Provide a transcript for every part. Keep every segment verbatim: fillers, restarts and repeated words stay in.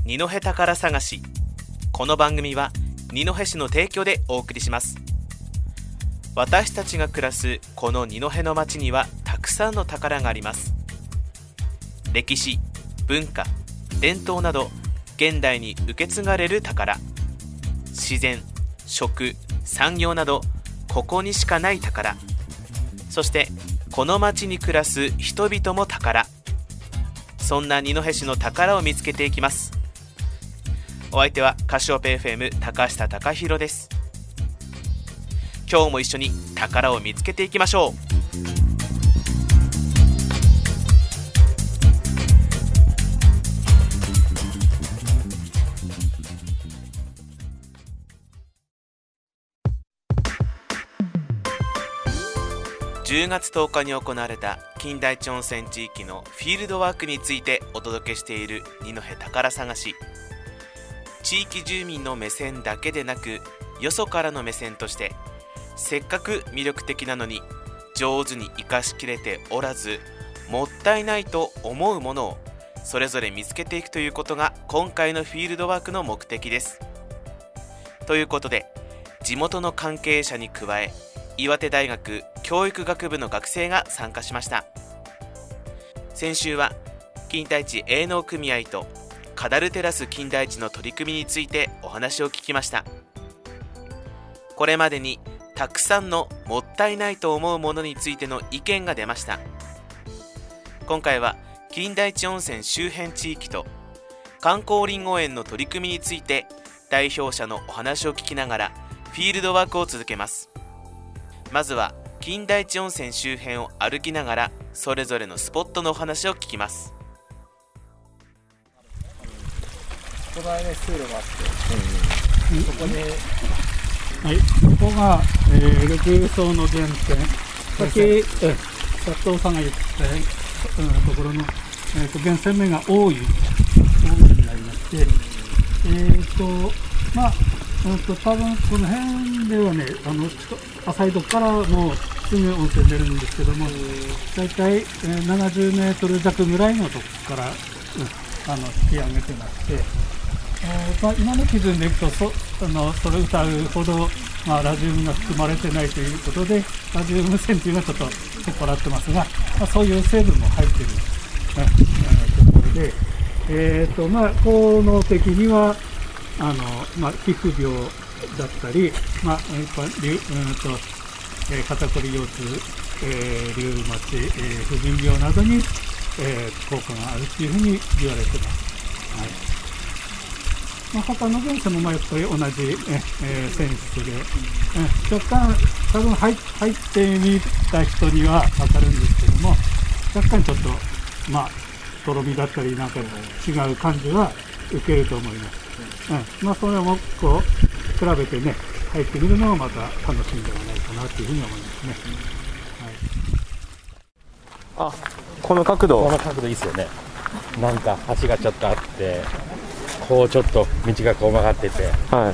二戸宝探し。この番組は二戸市の提供でお送りします。私たちが暮らすこの二戸の町にはたくさんの宝があります。歴史、文化、伝統など現代に受け継がれる宝、自然、食、産業などここにしかない宝、そしてこの町に暮らす人々も宝。そんな二戸市の宝を見つけていきます。お相手はカシオペ エフエム 高下貴弘です。今日も一緒に宝を見つけていきましょう。じゅうがつとおかに行われた金田一温泉地域のフィールドワークについてお届けしている二戸宝探し。地域住民の目線だけでなく、よそからの目線としてせっかく魅力的なのに上手に生かしきれておらず、もったいないと思うものをそれぞれ見つけていくということが今回のフィールドワークの目的です。ということで、地元の関係者に加え、岩手大学教育学部の学生が参加しました。先週は金田一営農組合とカダルテラス金田一の取り組みについてお話を聞きました。これまでにたくさんのもったいないと思うものについての意見が出ました。今回は金田一温泉周辺地域と観光りんご園の取り組みについて代表者のお話を聞きながらフィールドワークを続けます。まずは金田一温泉周辺を歩きながらそれぞれのスポットのお話を聞きます。 この間水路があって、うん、そこで、 はい、ここが、えー、緑層の原点、さっき、え佐藤さんが言った、うん、ところの、えー、と源泉面が多い、多いになりまして、えーとまあうんと多分この辺ではね、あの浅いとこからもうすぐ温泉出るんですけども、だいたいななじゅうメートル弱ぐらいのとこから、うん、あの引き上げてまして、えーまあ、今の基準でいくと そ, あのそれ歌うほど、まあ、ラジウムが含まれてないということで、ラジウム線というのはちょっと取っ払ってますが、まあ、そういう成分も入っている、うん、ところで、えーとまあ、効能的にはあの、まあ、皮膚病だったり、まあ、うんとえー、肩こり腰痛、えー、リウマチ、えー、婦人病などに、えー、効果があるというふうに言われています。はい、まあ、他の源泉もまあやっぱり同じ、えー、泉質で、えー、若干多分 入, 入ってみた人には分かるんですけども、若干ちょっとまあとろみだったりなんか違う感じは受けると思います。うん、まあそれもこう比べてね入ってみるのがまた楽しいんではないかなというふうに思いますね。 はい、あ、この角度この角度いいですよね。なんか橋がちょっとあって、こうちょっと道がこう曲がってて、 はい、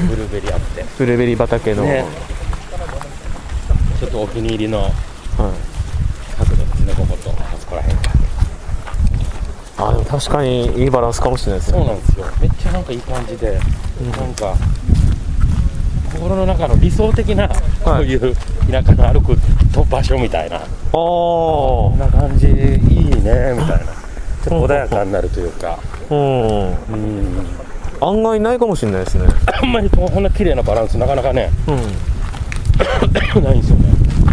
ブルーベリーあって、 ブルーベリー畑の、ね、 ちょっとお気に入りの角度ですね、こことあそこら辺が。 あ、でも確かにいいバランスかもしれないですね。 そうなんですよ。めっちゃなんかいい感じで、うん、なんか心の中の理想的な、はい、こういう田舎の歩く場所みたいな、こんな感じいいねみたいな、ちょっと穏やかになるというか、うん、うん、 案外ないかもしれないですね。 あんまりこんな綺麗なバランスなかなかね、うん、ないんですよね。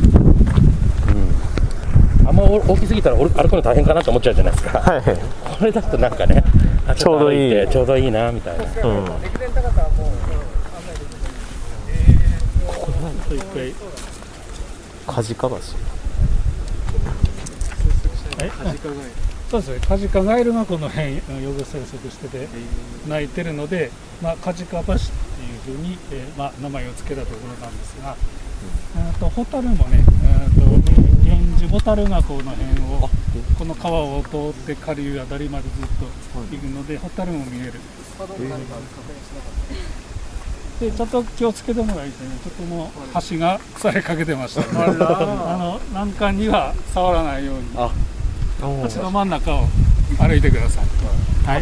あんま大きすぎたら歩くの大変かなと思っちゃうじゃないですか。はい、これだとなんかね、 ちょうどいい、 ちょうどいいなみたいな。うん、ここなんだ。一回梶川橋。 はい、そうですね。カジカガエルがこの辺養魚生息してて鳴いてるので、まあカジカ橋っていうふうに、えーまあ、名前を付けたところなんですが、うん、とホタルもね、源氏ホタルがこの辺をこの川を通って下流あたりまでずっと行くので、ホタルも見える。でちょっと気をつけてもらいたいね。ちょっともう橋が腐れかけてました、ね、あの欄干には触らないように、橋の真ん中を歩いてください。はい。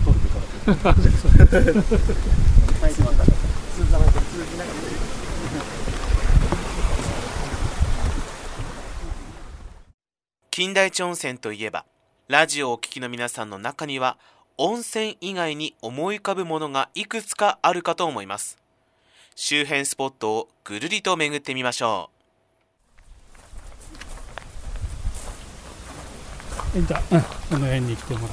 金田一温泉といえば、ラジオをお聞きの皆さんの中には温泉以外に思い浮かぶものがいくつかあるかと思います。周辺スポットをぐるりと巡ってみましょう。じゃあ、うん、この辺に来てもらって、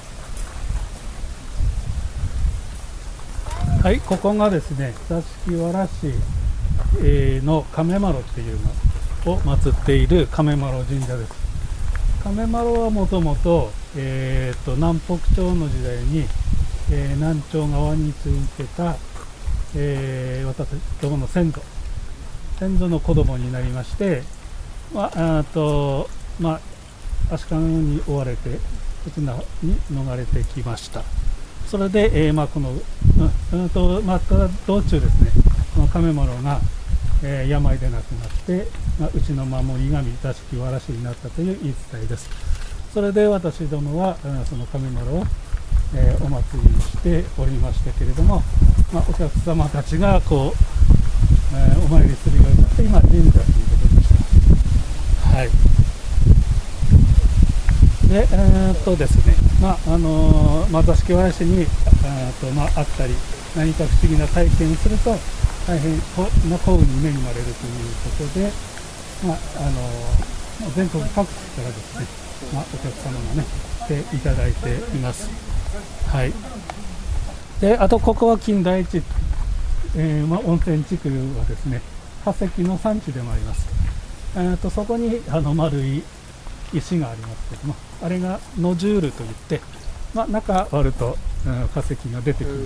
はい、ここがですね、座敷わら市の亀丸っていうのを祀っている亀丸神社です。亀丸はもともと南北朝の時代に、えー、南朝側についてた、えー、私どもの先祖先祖の子供になりまして、まあ、あとまあ足利に追われて沖縄に逃れてきました。それで、えーまあ、この、うんうんとまあ、道中ですね、この亀丸が、えー、病で亡くなって、まあ、うちの守り神座敷わらしになったという言い伝えです。それで私どもは、うん、その亀丸を、えー、お祭りにしておりましたけれども、まあ、お客様たちがこう、えー、お参りするようになって今神社ということでした。はい。で、えー、っとですね、まああのーまあ、座敷わらしにあと、まあ、あったり何か不思議な体験をすると大変な幸運に恵まれるということで、まああのー、全国各地からですね、まあ、お客様がね来ていただいています。はい。で、あとここは金田一、えーまあ、温泉地区はですね、化石の産地でもあります。えー、とそこにあの丸い石がありますけども、あれがノジュールといって、まあ、中割ると、うん、化石が出てきます。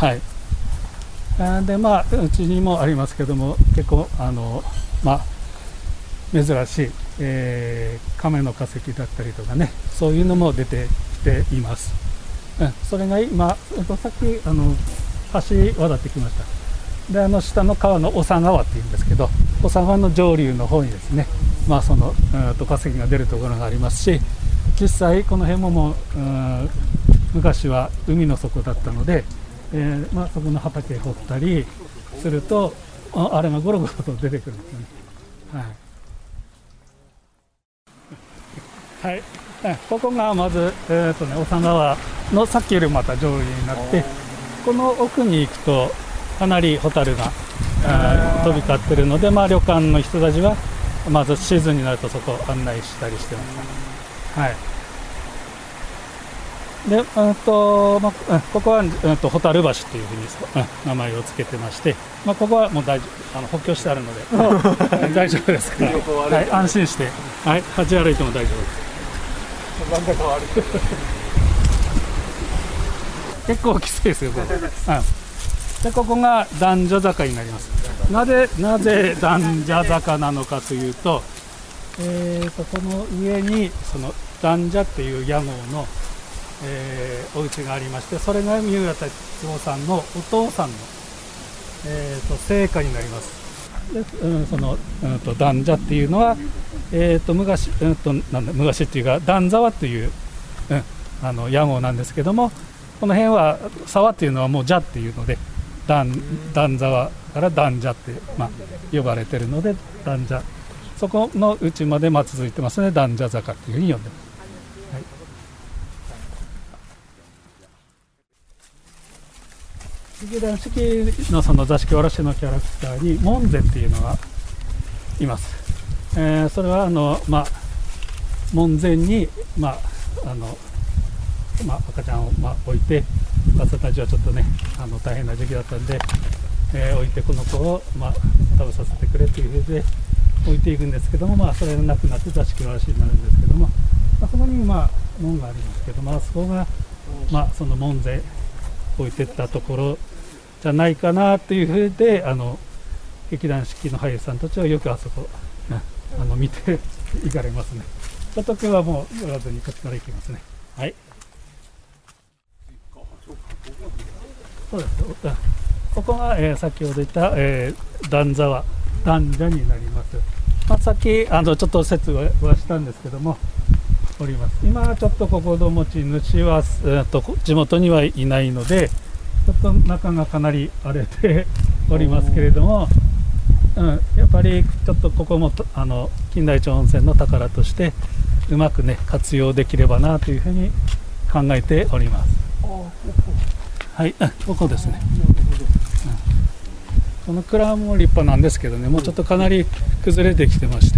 はい。あでまあうちにもありますけども、結構あのまあ珍しい、えー、亀の化石だったりとかね、そういうのも出てきています。うん、それが今さっきあの橋渡ってきました。で、あの下の川の長川っていうんですけど、長川の上流の方にですね、まあそのうんと化石が出るところがありますし、実際この辺ももう、うん、昔は海の底だったので、えーまあ、そこの畑掘ったりすると あ, あれがゴロゴロと出てくるんですよね。はい、はい、ここがまず、えーとね、長川のさっきよりまた上流になって、この奥に行くとかなりホタルが飛び交ってるので、まあ、旅館の人たちはまずシーズンになるとそこを案内したりしてます。はい。で、うんとまあ、ここは、うんと、ホタル橋というふうに、うん、名前を付けてまして、まあ、ここはもう大丈夫、あの補強してあるので大丈夫ですから、はい、安心して、はい、立ち歩いても大丈夫です。真ん中は歩いて結構きついですよ、ここ。うん、でここが男女坂になります。なぜなぜ男女坂なのかというと、えー、とこの上にその男女っていう屋号の、えー、お家がありまして、それが三浦達夫さんのお父さんの、えー、と生家になります。で、うん、その、うん、と男女っていうのは、えー、と昔、うん、となんだ昔っていうか段沢っていう、うん、あの屋号なんですけども、この辺は沢っていうのはもう蛇っていうので、段沢から男女って、まあ、呼ばれてるので男女、そこのうちまでまあ続いてますね。男女坂っていうふうに呼んでます。劇団四季のその座敷わらしのキャラクターに門前っていうのがいます。えー、それはあの、まあ、門前に、まああのまあ、赤ちゃんを、まあ、置いて、お母さんたちはちょっとね、あの大変な時期だったんで、えー、置いてこの子を、まあ、食べさせてくれというふうで置いていくんですけども、まあ、それがなくなって座敷わらしになるんですけども、まあ、そこに、まあ、門がありますけど、まあ、そこが、まあ、その門前置いてったところじゃないかなというふうで、あの劇団四季の俳優さんたちはよくあそこ、ね、あの見ていかれますね。ちょっと今日はもう寄らずにこっちから行きますね。はい。そうです。ここが、えー、先ほど言った、えー、段沢男女になります。まあ、さっきあのちょっと説はしたんですけども、 おります。今はちょっとここの持ち主は、えー、と地元にはいないので、ちょっと中がかなり荒れておりますけれども、うん、やっぱりちょっとここもあの金田一温泉の宝としてうまくね活用できればなというふうに考えております。はい、あ、ここですね。この蔵も立派なんですけどね、もうちょっとかなり崩れてきてまして、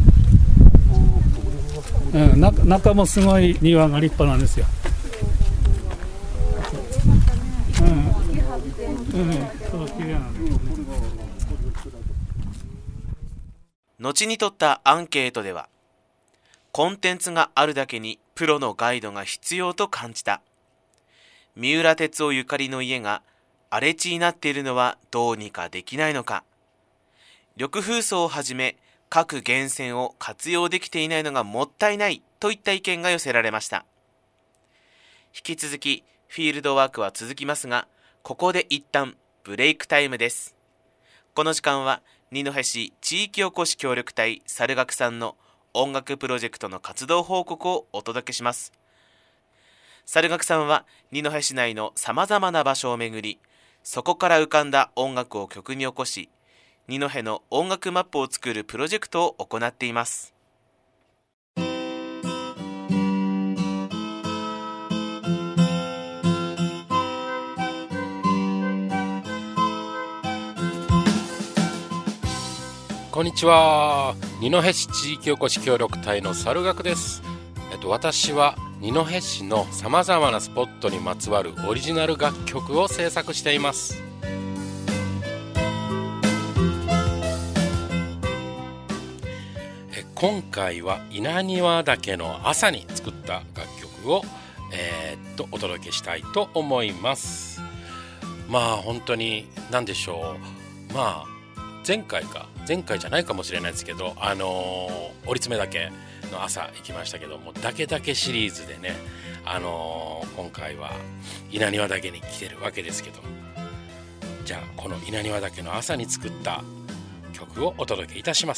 うん、中, 中もすごい庭が立派なんですよ。うん、うん、そう綺麗なんですよね。 後に取ったアンケートでは、コンテンツがあるだけにプロのガイドが必要と感じた。三浦哲夫ゆかりの家が荒れ地になっているのはどうにかできないのか。緑風荘をはじめ各源泉を活用できていないのがもったいないといった意見が寄せられました。引き続きフィールドワークは続きますが、ここで一旦ブレイクタイムです。この時間は二戸市地域おこし協力隊猿楽さんの音楽プロジェクトの活動報告をお届けします。猿楽さんは二戸市内のさまざまな場所を巡り、そこから浮かんだ音楽を曲に起こし、二戸の音楽マップを作るプロジェクトを行っています。 こんにちは。二戸市地域おこし協力隊の猿楽です。えっと、私は二戸市のさまざまなスポットにまつわるオリジナル楽曲を制作しています。え今回は稲庭岳の朝に作った楽曲を、えー、っとお届けしたいと思います。まあ本当に何でしょう、まあ前回か前回じゃないかもしれないですけど、あのー、折爪岳の朝行きましたけども、だけだけシリーズでね、あのー、今回は稲庭岳に来てるわけですけど、じゃあこの稲庭岳の朝に作った曲をお届けいたします。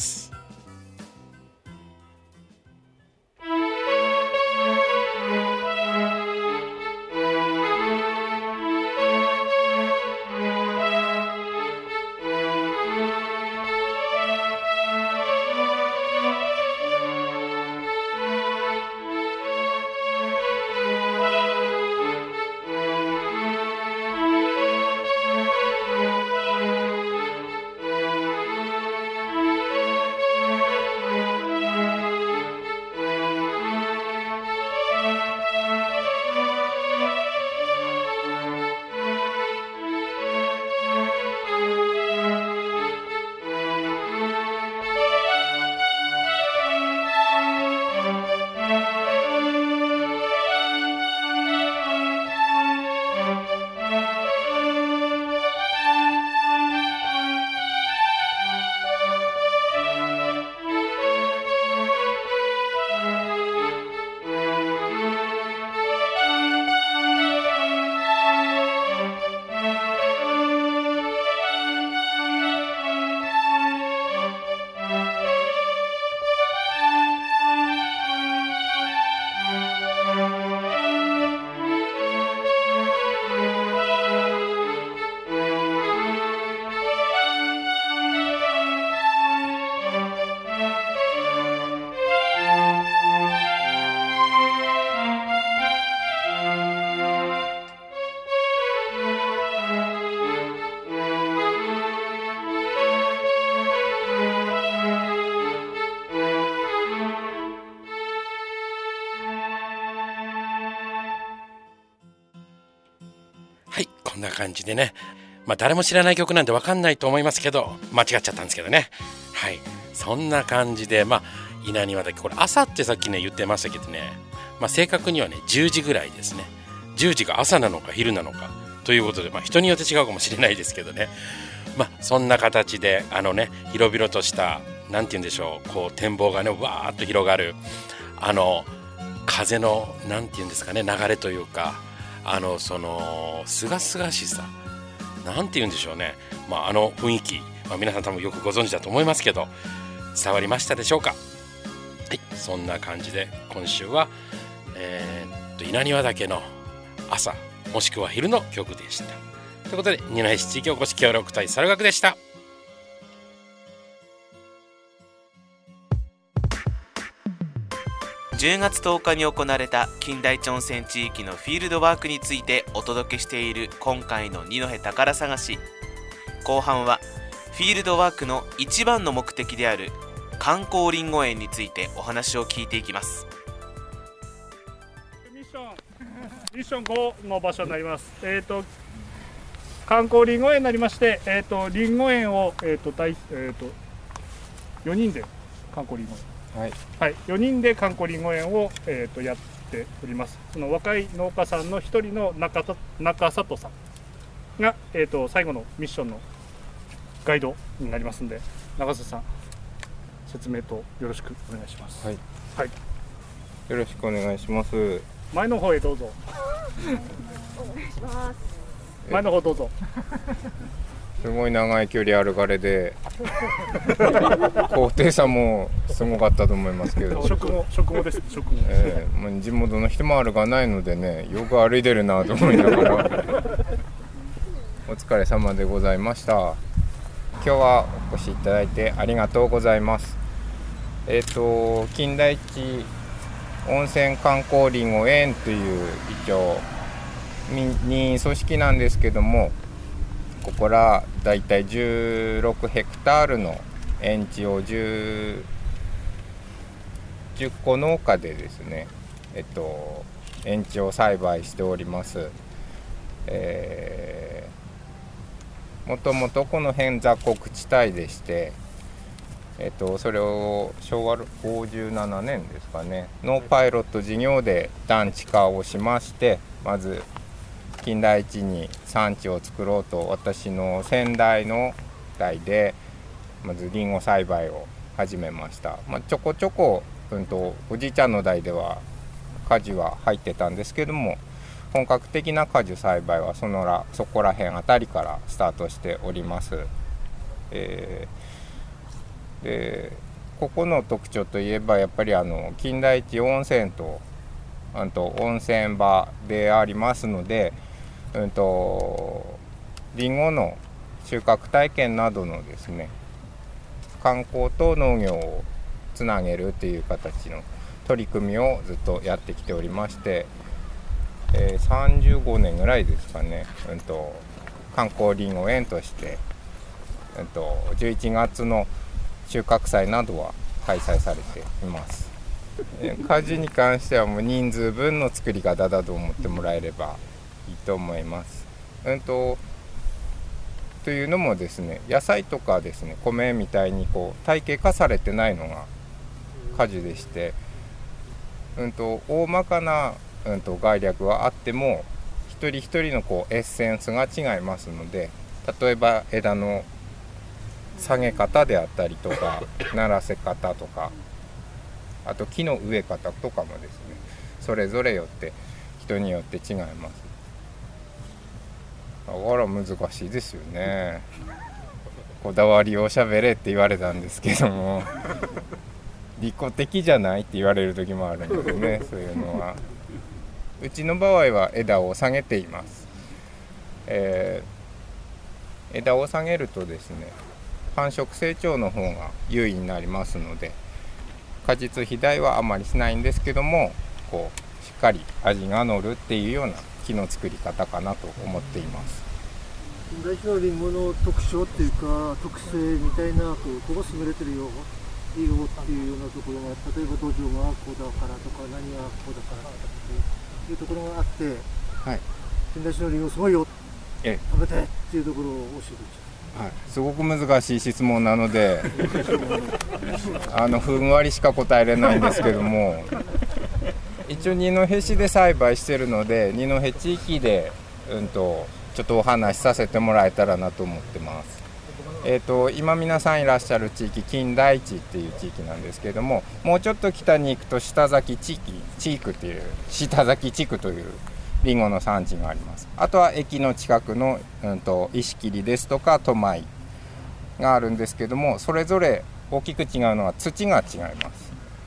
はい、こんな感じでね、まあ誰も知らない曲なんで分かんないと思いますけど、間違っちゃったんですけどね。はい、そんな感じで、まあ稲庭岳、これ朝ってさっきね言ってましたけどね、まあ正確にはねじゅうじぐらいですね。じゅうじが朝なのか昼なのかということで、まあ人によって違うかもしれないですけどね。まあそんな形であのね広々としたなんて言うんでしょう、こう展望がねわーっと広がる、あの風のなんて言うんですかね、流れというか、あのそのすがすがしさ、なんて言うんでしょうね、まあ、あの雰囲気、まあ、皆さん多分よくご存知だと思いますけど、伝わりましたでしょうか。はい、 そんな感じで今週は、えー、っと稲庭岳の朝もしくは昼の曲でした。ということで二戸市地域おこし協力隊猿楽でした。 じゅうがつとおかに行われた金田一温泉地域のフィールドワークについてお届けしている今回の二戸宝探し。後半はフィールドワークの一番の目的である観光りんご園についてお話を聞いていきます。 ミッションミッションごの場所になります。えーと観光りんご園になりまして、えーとりんご園を、えーと大えーとよにんで観光りんご園はいはい、よにんで観光りんご園を、えー、とやっております。その若い農家さんのひとりの 中, 中里さんが、えー、と最後のミッションのガイドになりますので、中里さん説明とよろしくお願いします。はい、はい、 よろしくお願いします。 前の方へどうぞ。 お願いします。 前の方どうぞ。 すごい長い距離歩かれで高低差もすごかったと思いますけど、 食後食後です食後、 えー、もう地元の人も歩かないのでね、よく歩いてるなと思いながらお疲れ様でございました。今日はお越しいただいてありがとうございます。えっと金田一温泉観光りんご園という一応任意組織なんですけども、ここらだいたいじゅうろくヘクタールの園地をじゅっこ農家でですね、えっと園地を栽培しております。えー、もともとこの辺雑穀地帯でして、えっとそれをしょうわごじゅうななねんですかねのパイロット事業で団地化をしまして、まず金田一に産地を作ろうと、私の先代の代でまずリンゴ栽培を始めました。まあ、ちょこちょこ、うんと、おじいちゃんの代では果樹は入ってたんですけども、本格的な果樹栽培はそのらそこら辺あたりからスタートしております。えー、でここの特徴といえばやっぱりあの金田一温泉とあと温泉場でありますので、うんとリンゴの収穫体験などのですね、観光と農業をつなげるという形の取り組みをずっとやってきておりまして、えー、さんじゅうごねんぐらいですかね、うんと観光りんご園として、うんとじゅういちがつの収穫祭などは開催されています。果樹に関してはもう人数分の作り方だと思ってもらえればいいと思います。うんとというのもですね、野菜とかですね、米みたいにこう体系化されてないのが果樹でして、うんと大まかな、うんと概略はあっても一人一人のこうエッセンスが違いますので、例えば枝の下げ方であったりとかならせ方とか、あと木の植え方とかもですね、それぞれよって人によって違います。だから難しいですよね。こだわりをしゃべれって言われたんですけども利己的じゃないって言われる時もあるんですね。そういうのはうちの場合は枝を下げています。えー、枝を下げるとですね、繁殖成長の方が優位になりますので、果実肥大はあまりしないんですけども、こうしっかり味が乗るっていうような木の作り方かなと思っています。 金田一のリンゴの特徴っていうか特性みたいな、ここが優れてるよいいよっていうようなところが、例えば土壌がこうだからとか何がこうだからっていうところがあって、はい、金田一のリンゴすごいよ、え食べてっていうところを教えてください。 はい、すごく難しい質問なのであのふんわりしか答えれないんですけども、一応二戸市で栽培してるので二戸地域で、うん、とちょっとお話しさせてもらえたらなと思ってます。えー、と今皆さんいらっしゃる地域金田一っていう地域なんですけども、もうちょっと北に行くと下崎地域地区っていう下崎地区というリンゴの産地があります。あとは駅の近くの、うん、と石切ですとか都米があるんですけども、それぞれ大きく違うのは土が違います。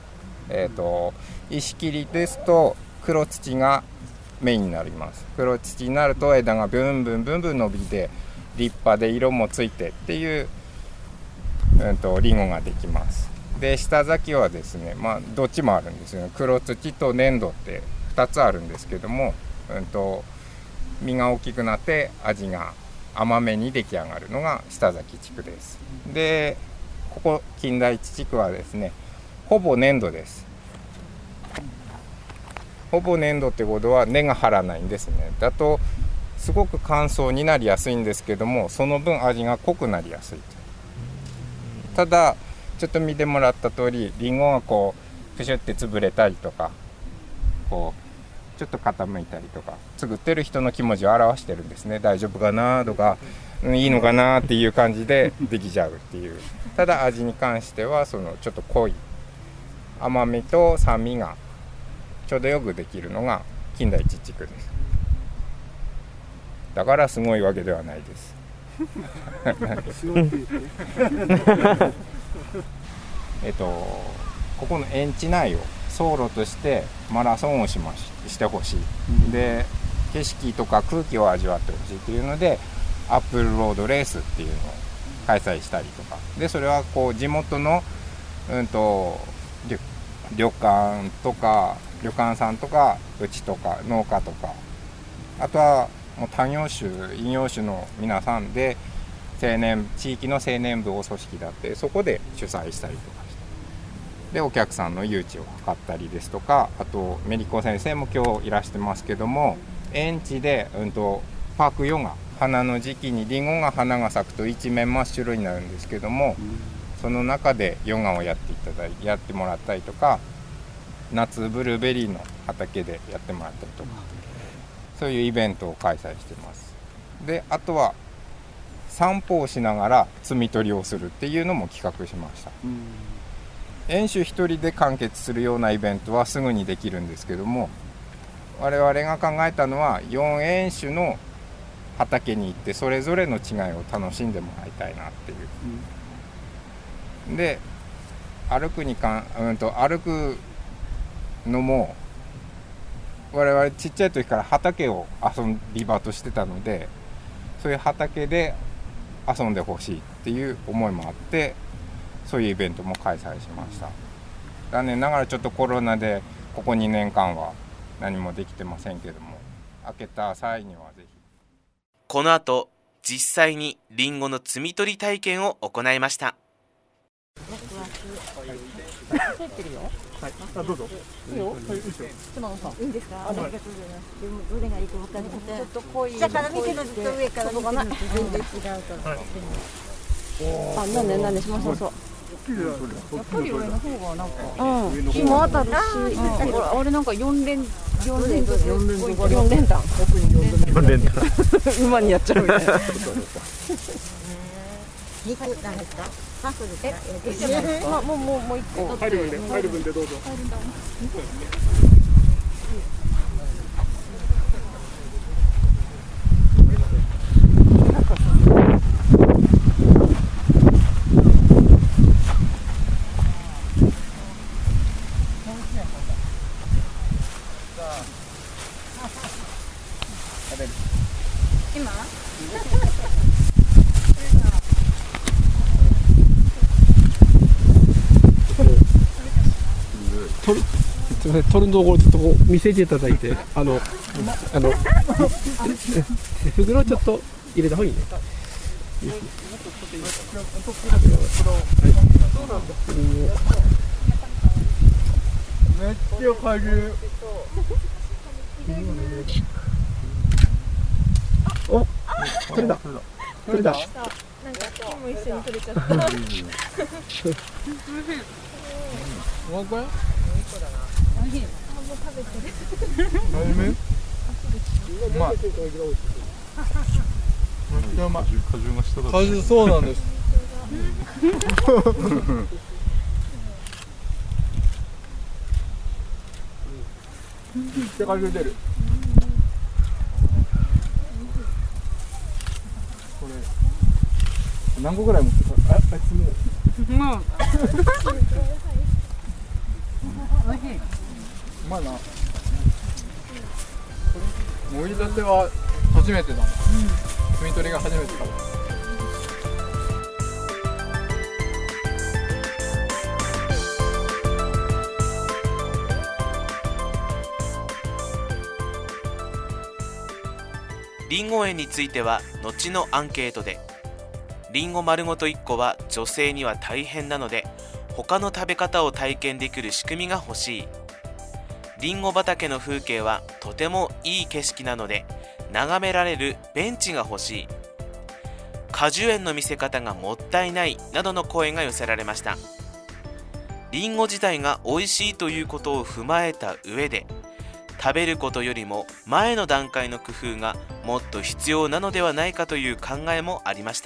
えーと、石切りですと黒土がメインになります。黒土になると枝がブンブンブンブン伸びて立派で色もついてっていう、うんと、リンゴができます。で下咲きはですね、まあ、どっちもあるんですよ。黒土と粘土ってふたつあるんですけども、うんと、実が大きくなって味が甘めに出来上がるのが下咲き地区です。でここ金田一地区はですね、ほぼ粘土です。ほぼ粘土ってことは根が張らないんですね。だとすごく乾燥になりやすいんですけども、その分味が濃くなりやすい。ただちょっと見てもらった通り、リンゴがこうプシュって潰れたりとか、こうちょっと傾いたりとか、作ってる人の気持ちを表してるんですね。大丈夫かなとか、うん、いいのかなっていう感じでできちゃうっていう。ただ味に関してはそのちょっと濃い甘みと酸味がちょうどよくできるのが金田一地区です。だからすごいわけではないです。えっとここの園地内を走路としてマラソンをしまししてほしい、うん、で景色とか空気を味わってほしいというのでアップルロードレースっていうのを開催したりとかで、それはこう地元の、うんと、旅, 旅館とか旅館さんとかうちとか農家とか、あとはもう他業種異業種の皆さんで青年地域の青年部を組織だって、そこで主催したりとかしてでお客さんの誘致を図ったりですとか、あとメリコ先生も今日いらしてますけども、園地で、うん、とパークヨガ、花の時期にリンゴが花が咲くと一面真っ白になるんですけども、うん、その中でヨガをやっていただいやってもらったりとか、夏ブルーベリーの畑でやってもらったりとか、そういうイベントを開催してます。であとは散歩をしながら摘み取りをするっていうのも企画しました。うん、園主一人で完結するようなイベントはすぐにできるんですけども、我々が考えたのはよん園主の畑に行ってそれぞれの違いを楽しんでもらいたいなっていう、うん、で歩くにかん、うんと歩くのも我々ちっちゃい時から畑を遊び場としてたので、そういう畑で遊んでほしいっていう思いもあって、そういうイベントも開催しました。残念ながらちょっとコロナでここにねんかんは何もできてませんけども、明けた際にはぜひ。 この後実際にリンゴの摘み取り体験を行いました。 はい、あ、どうぞ。いいよ。はい、いいですよ。 いいんですか。ありがとうございます。でもどれがいいか分からなくて、ちょっと濃い。下から見てると上から見てると全然違うから。あ、なんでなんでしましょうそう。やっぱり上の方がなんか、うん、日も当たるし、あれなんか四連四連四連四連弾。四連弾。馬にやっちゃうみたいな。肉なんですか？ハーフですか？え、まあもうもうもう一個。 入る分で入る分でどうぞ。 今？ 取る、すみません、取るところちょっとこう見せていただいて、あの、あの、袋ちょっと入れた方がいいね。いいですね。 めっちゃ軽い。 お、取れた。取れた。 なんか木も一緒に取れちゃった。 わかる？ 何？もう食べてる。 何目？うまい。めっちゃうまい。果汁が下だ。果汁そうなんです。めっちゃ果汁出る。これ何個ぐらい持ってた？あ、あいつもう。もう。 まあなもぎたては初めてだな、摘み取りが初めてかも。 りんご園については後のアンケートで、りんご丸ごといっこは女性には大変なので他の食べ方を体験できる仕組みが欲しい、りんご畑の風景はとてもいい景色なので眺められるベンチが欲しい、果樹園の見せ方がもったいないなどの声が寄せられました。りんご自体が美味しいということを踏まえた上で、食べることよりも前の段階の工夫がもっと必要なのではないかという考えもありました。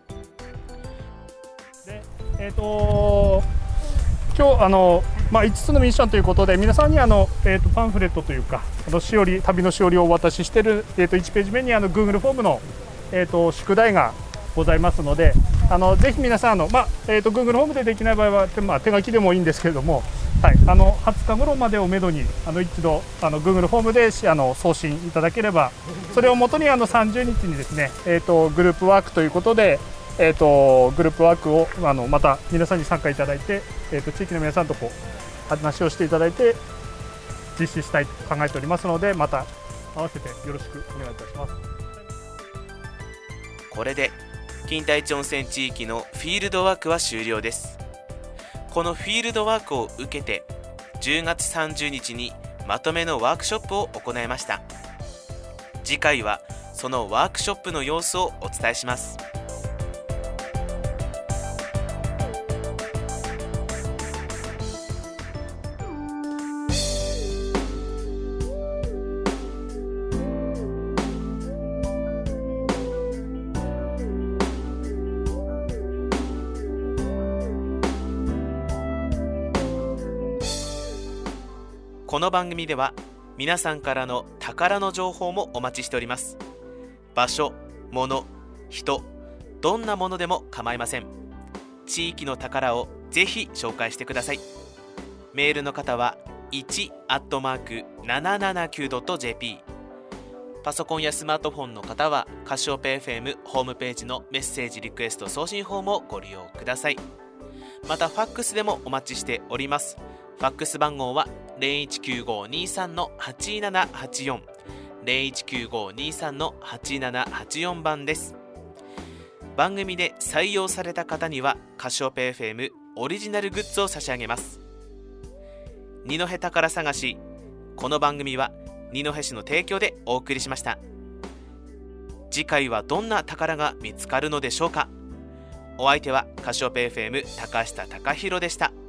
でえー、と今日あの、まあ、いつつのミッションということで皆さんにあの、えー、とパンフレットというかあのしおり旅のしおりをお渡ししている、えー、といちページ目にあの Google フォームの、えー、と宿題がございますので、あのぜひ皆さんあの、まあえー、と Google フォームでできない場合は、まあ、手書きでもいいんですけれども、はい、あのはつか頃までをめどにあの一度あの Google フォームであの送信いただければ、それをもとにあのさんじゅうにちにですね、えー、とグループワークということで、えー、とグループワークをあのまた皆さんに参加いただいて、えー、と地域の皆さんとこう話をしていただいて実施したいと考えておりますので、また合わせてよろしくお願いいたします。 これで錦帯町温泉地域のフィールドワークは終了です。このフィールドワークを受けてじゅうがつさんじゅうにちにまとめのワークショップを行いました。次回はそのワークショップの様子をお伝えします。この番組では皆さんからの宝の情報もお待ちしております。場所、物、人、どんなものでも構いません。地域の宝をぜひ紹介してください。メールの方はいち アットマーク ななななきゅう ドット ジェーピー、 パソコンやスマートフォンの方はカシオペ エフエム ホームページのメッセージリクエスト送信フォームをご利用ください。またファックスでもお待ちしております。ファックス番号は ゼロいちきゅうごにさん はちななはちよん ゼロいちきゅうごにさん はちななはちよん 番です。番組で採用された方にはカシオペ エフエム オリジナルグッズを差し上げます。二戸宝探し、この番組は二戸市の提供でお送りしました。次回はどんな宝が見つかるのでしょうか。お相手はカシオペ エフエム 高下貴弘でした。